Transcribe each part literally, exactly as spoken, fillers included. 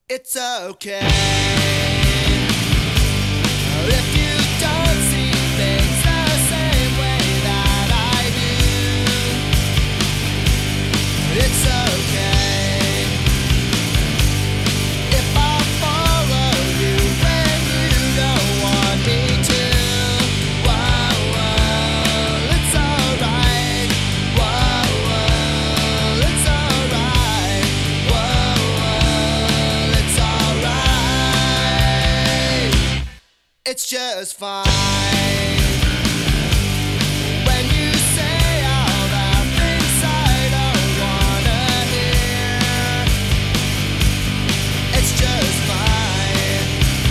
It's okay if you don't see things the same way that I do. It's okay if I follow you when you don't want me to. Whoa, whoa, it's alright. Whoa, whoa, it's alright. Whoa, whoa, it's alright. It's just fine. When you say all the things I don't wanna hear, it's just fine.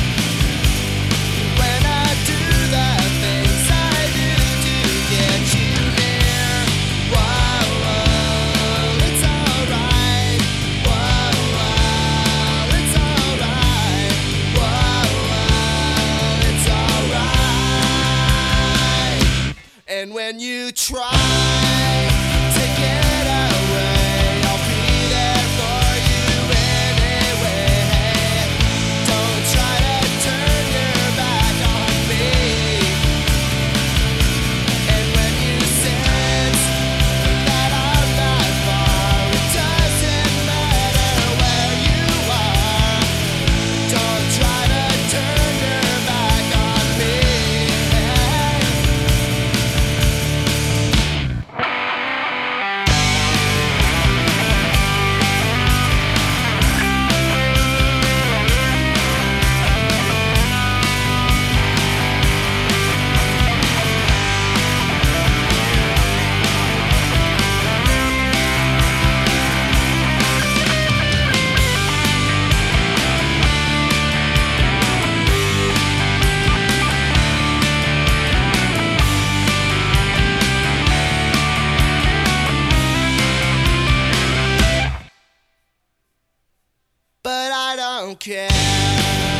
When I do the things I do to get you near, whoa, whoa, it's alright. Whoa, whoa, it's alright. Whoa, whoa, it's alright. And when you try to get away, I'll be there for you anyway. Don't try to turn your back on me. And when you sense that I'm not far, it doesn't matter where you are. Don't try to turn your back on me. But I don't care.